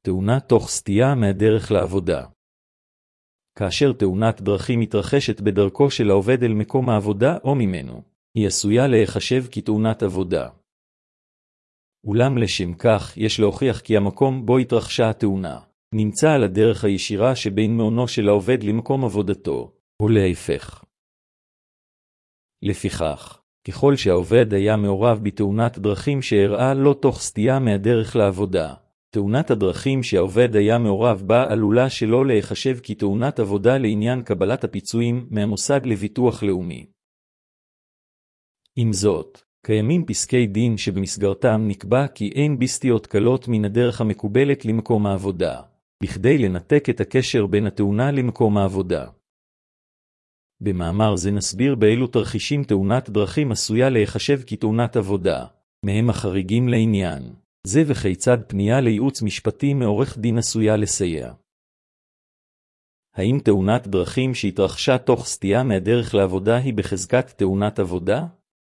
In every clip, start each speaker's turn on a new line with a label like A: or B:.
A: תאונה תוך סטייה מהדרך לעבודה. כאשר תאונת דרכים מתרחשת בדרכו של העובד אל מקום העבודה או ממנו, היא עשויה להיחשב כתאונת עבודה. אולם לשם כך יש להוכיח כי המקום בו התרחשה התאונה נמצא על הדרך הישירה שבין מעונו של העובד למקום עבודתו, או להפך. לפיכך, ככל שהעובד היה מעורב בתאונת דרכים שאירעה לא תוך סטייה מהדרך לעבודה, תאונת הדרכים שהעובד היה מעורב בה עלולה שלא להיחשב כתאונת עבודה לעניין קבלת הפיצויים מהמוסד לביטוח לאומי. עם זאת, קיימים פסקי דין שבמסגרתם נקבע כי אין בסטיות קלות מן הדרך המקובלת למקום העבודה, בכדי לנתק את הקשר בין התאונה למקום העבודה. במאמר זה נסביר באילו תרחישים תאונת דרכים עשויה להיחשב כתאונת עבודה, מהם החריגים לעניין זה וכיצד פנייה לייעוץ משפטי מעורך דין עשויה לסייע. האם תאונת דרכים שהתרחשה תוך סטייה מהדרך לעבודה היא בחזקת תאונת עבודה?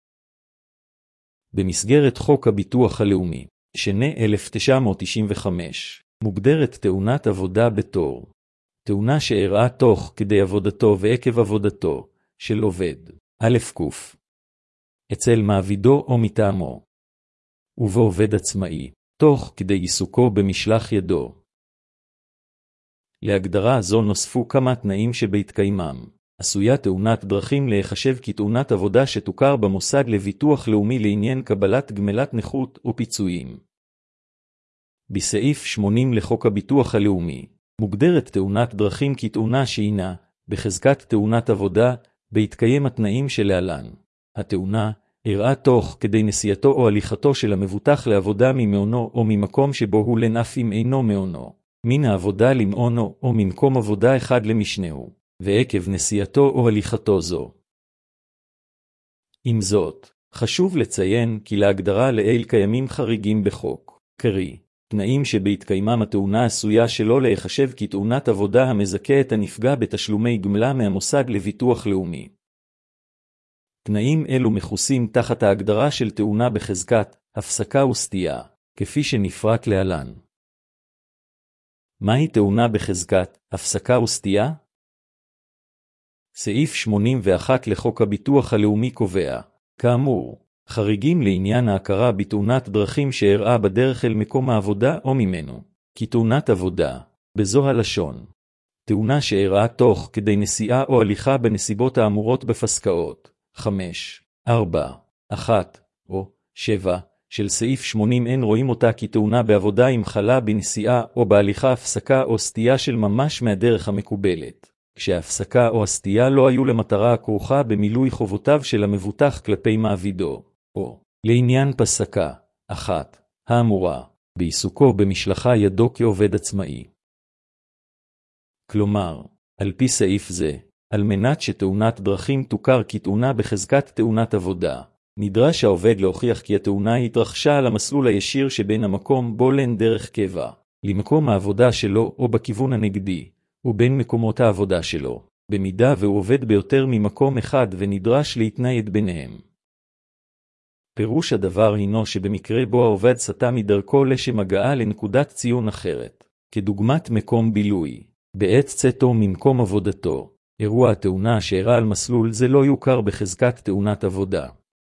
A: במסגרת חוק הביטוח הלאומי, שנה 1995, מוגדרת תאונת עבודה בתור תאונה שאירעה תוך כדי עבודתו ועקב עבודתו של עובד, א' ק', אצל מעבידו או מטעמו, ובעובד עצמאי, תוך כדי עיסוקו במשלח ידו. להגדרה זו נוספו כמה תנאים שבהתקיימם עשויה תאונת דרכים להיחשב כתאונת עבודה שתוכר במוסד לביטוח לאומי לעניין קבלת גמלת נכות או פיצויים. בסעיף 80 לחוק הביטוח הלאומי, מוגדרת תאונת דרכים כתאונה שהינה בחזקת תאונת עבודה בהתקיים התנאים שלהלן. התאונה אירעה תוך כדי נסיעתו או הליכתו של המבוטח לעבודה ממעונו או ממקום שבו הוא לנף אם אינו מעונו, מן העבודה למעונו או ממקום עבודה אחד למשנהו, ועקב נסיעתו או הליכתו זו. עם זאת, חשוב לציין כי להגדרה לעיל קיימים חריגים בחוק, קרי, תנאים שבהתקיימם התאונה עשויה שלא להיחשב כתאונת עבודה המזכה את הנפגע בתשלומי גמלה מהמוסד לביטוח לאומי. תנאים אלו מכוסים תחת ההגדרה של תאונה בחזקת הפסקה וסטייה, כפי שנפרט להלן. מהי תאונה בחזקת הפסקה וסטייה? סעיף 81 לחוק הביטוח הלאומי קובע, כאמור, חריגים לעניין ההכרה בתאונת דרכים שאירעה בדרך אל מקום העבודה או ממנו, כתאונת עבודה, בזו הלשון. תאונה שאירעה תוך כדי נסיעה או הליכה בנסיבות האמורות בפסקאות 5, 4, 1 או 7 של סעיף 80 אין רואים אותה כתאונה בעבודה אם חלה בנסיעה או בהליכה הפסקה או סטייה של ממש מהדרך המקובלת, כשההפסקה או הסטייה לא היו למטרה הכרוכה במילוי חובותיו של המבוטח כלפי מעבידו, או לעניין פסקה 1 האמורה בעיסוקו במשלחה ידו כעובד עצמאי. כלומר, על פי סעיף זה, על מנת שתאונת דרכים תוכר כתאונה בחזקת תאונת עבודה, נדרש העובד להוכיח כי התאונה התרחשה על המסלול הישיר שבין המקום בו לן דרך קבע, למקום העבודה שלו או בכיוון הנגדי, ובין מקומות העבודה שלו, במידה והוא עובד ביותר ממקום אחד ונדרש להתנייד ביניהם. פירוש הדבר הינו שבמקרה בו העובד סטה מדרכו לשם הגעה לנקודת ציון אחרת, כדוגמת מקום בילוי, בעת צאתו ממקום עבודתו, אירוע התאונה שאירע על מסלול זה לא יוכר בחזקת תאונת עבודה.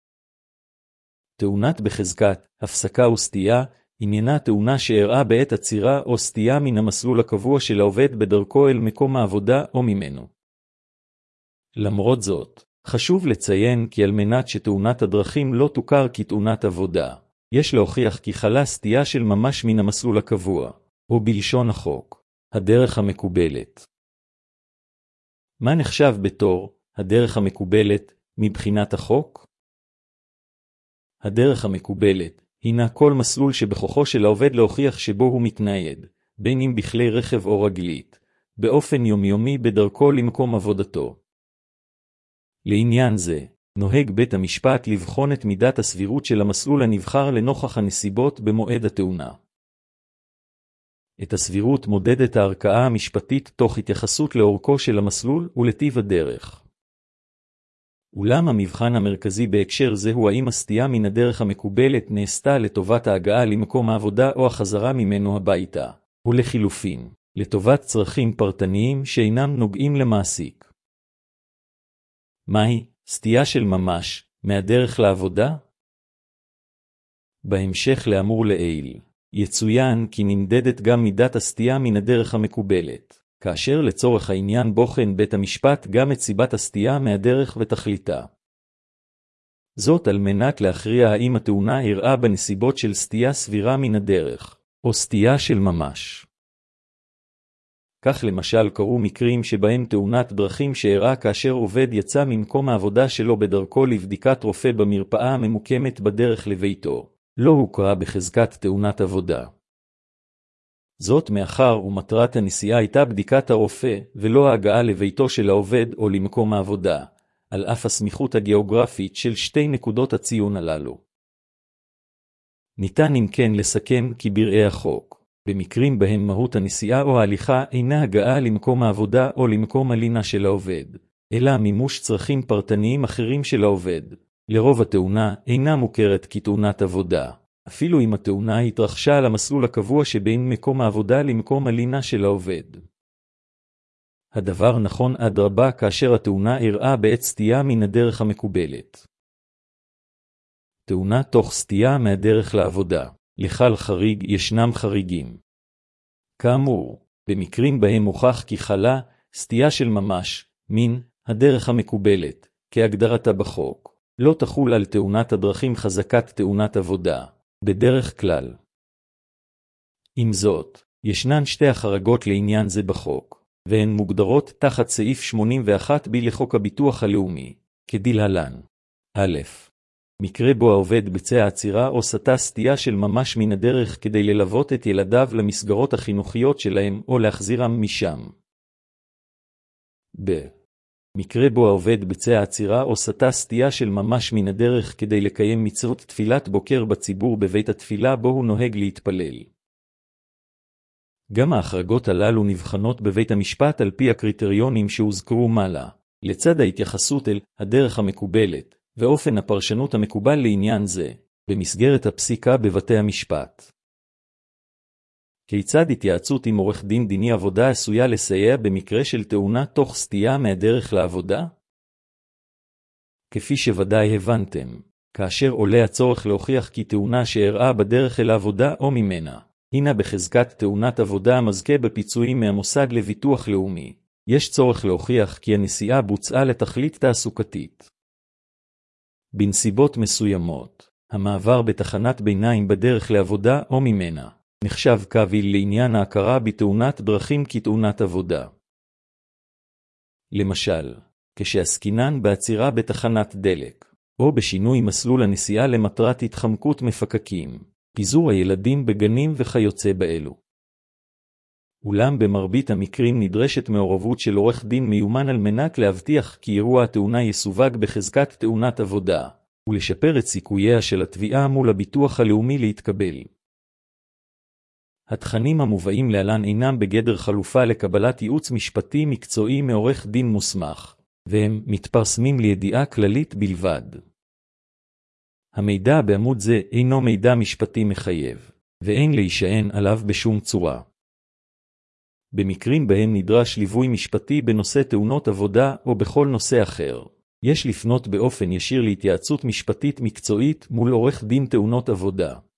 A: תאונת בחזקת הפסקה וסטייה עניינה תאונה שאירעה בעת עצירה או סטייה מן המסלול הקבוע של העובד בדרכו אל מקום העבודה או ממנו. למרות זאת, חשוב לציין כי על מנת שתאונת הדרכים לא תוכר כתאונת עבודה, יש להוכיח כי חלה סטייה של ממש מן המסלול הקבוע, או בלשון החוק, הדרך המקובלת. מה נחשב בתור הדרך המקובלת מבחינת החוק? הדרך המקובלת הינה כל מסלול שבכוחו של העובד להוכיח שבו הוא מתנייד, בין אם בכלי רכב או רגלית, באופן יומיומי בדרכו למקום עבודתו. לעניין זה, נוהג בית המשפט לבחון את מידת הסבירות של המסלול הנבחר לנוכח הנסיבות במועד התאונה. את הסבירות מודדת הערכאה המשפטית תוך התייחסות לאורכו של המסלול ולטיב הדרך. אולם המבחן המרכזי בהקשר זה הוא האם הסטייה מן הדרך המקובלת נעשתה לטובת ההגעה למקום העבודה או החזרה ממנו הביתה, ולחילופין, לטובת צרכים פרטניים שאינם נוגעים למעסיק. מהי סטייה של ממש מהדרך לעבודה? בהמשך לאמור לעיל, יצוין כי נמדדת גם מידת הסטייה מן הדרך המקובלת, כאשר לצורך העניין בוחן בית המשפט גם את סיבת הסטייה מהדרך ותכליתה. זאת על מנת להכריע האם התאונה אירעה בנסיבות של סטייה סבירה מן הדרך, או סטייה של ממש. כך למשל קרו מקרים שבהם תאונת דרכים שאירעה כאשר עובד יצא ממקום העבודה שלו בדרכו לבדיקת רופא במרפאה הממוקמת בדרך לביתו, לא הוכרה בחזקת תאונת עבודה. זאת מאחר ומטרת הנסיעה הייתה בדיקת הרופא ולא ההגעה לביתו של העובד או למקום העבודה, על אף הסמיכות הגיאוגרפית של שתי נקודות הציון הללו. ניתן אם כן לסכם כי ברעי החוק, במקרים בהם מהות הנסיעה או ההליכה אינה הגעה למקום העבודה או למקום הלינה של העובד, אלא מימוש צרכים פרטניים אחרים של העובד, לרוב התאונה אינה מוכרת כתאונת עבודה, אפילו אם התאונה התרחשה על המסלול הקבוע שבין מקום העבודה למקום הלינה של העובד. הדבר נכון אדרבה כאשר התאונה אירעה בעת סטייה מן הדרך המקובלת. תאונה תוך סטייה מהדרך לעבודה. לכל חריג ישנם חריגים. כאמור, במקרים בהם הוכח כי חלה סטייה של ממש מן הדרך המקובלת, כהגדרתה בחוק, לא תחול על תאונת הדרכים חזקת תאונת עבודה, בדרך כלל. עם זאת, ישנן שתי החרגות לעניין זה בחוק, והן מוגדרות תחת סעיף 81ב לחוק הביטוח הלאומי, כדלהלן. א', מקרה בו העובד ביצע עצירה או סטה סטייה של ממש מן הדרך כדי ללוות את ילדיו למסגרות החינוכיות שלהם או להחזירם משם. ב. מקרה בו העובד ביצע עצירה או סטה סטייה של ממש מן הדרך כדי לקיים מצוות תפילת בוקר בציבור בבית התפילה בו הוא נוהג להתפלל. גם ההחרגות הללו נבחנות בבית המשפט על פי הקריטריונים שהוזכרו מעלה, לצד ההתייחסות אל הדרך המקובלת, ואופן הפרשנות המקובל לעניין זה, במסגרת הפסיקה בבתי המשפט. כיצד התייעצות עם עורך דין דיני עבודה עשויה לסייע במקרה של תאונה תוך סטייה מהדרך לעבודה? כפי שוודאי הבנתם, כאשר עולה הצורך להוכיח כי תאונה שאירעה בדרך אל העבודה או ממנה, הינה בחזקת תאונת עבודה המזכה בפיצויים מהמוסד לביטוח לאומי, יש צורך להוכיח כי הנסיעה בוצעה לתכלית תעסוקתית. בנסיבות מסוימות, המעבר בתחנת ביניים בדרך לעבודה או ממנה, נחשב קביל לעניין ההכרה בתאונת דרכים כתאונת עבודה. למשל, כשעסקינן בעצירה בתחנת דלק, או בשינוי מסלול הנסיעה למטרת התחמקות מפקקים, פיזור הילדים בגנים וכיוצא באלו. אולם במרבית המקרים נדרשת מעורבות של עורך דין מיומן על מנת להבטיח כי אירוע התאונה יסווג בחזקת תאונת עבודה, ולשפר את סיכוייה של התביעה מול הביטוח הלאומי להתקבל. התכנים המובאים להלן אינם בגדר חלופה לקבלת ייעוץ משפטי מקצועי מעורך דין מוסמך, והם מתפרסמים לידיעה כללית בלבד. המידע בעמוד זה אינו מידע משפטי מחייב, ואין להישען עליו בשום צורה. במקרים בהם נדרש ליווי משפטי בנושא תאונות עבודה או בכל נושא אחר, יש לפנות באופן ישיר להתייעצות משפטית מקצועית מול עורך דין תאונות עבודה.